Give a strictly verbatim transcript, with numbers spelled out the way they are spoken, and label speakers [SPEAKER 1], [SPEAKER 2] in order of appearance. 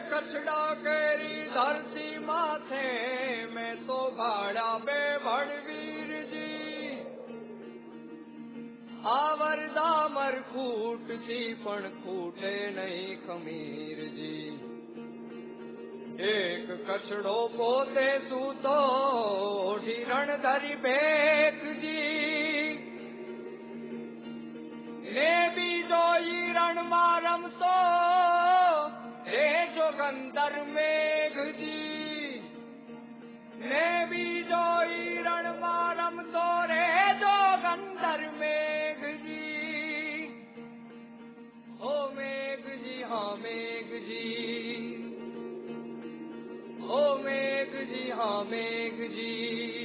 [SPEAKER 1] कछड़ा केरी धरती माथे मैं तो भाड़ा बे भड़वीर जी आवर दामर फूटती पण फूटे नहीं खमीर जी एक कछड़ो पोते सूतो ढीरण धरी बेक जी ने बीजो रण मारम तो हे जोगंदर मेघ जी ने बीजो रण मारम तो रे जोगंदर मेघ जी हो मेघ जी हाँ मेघ जी ओ मेघ जी हाँ मेघ जी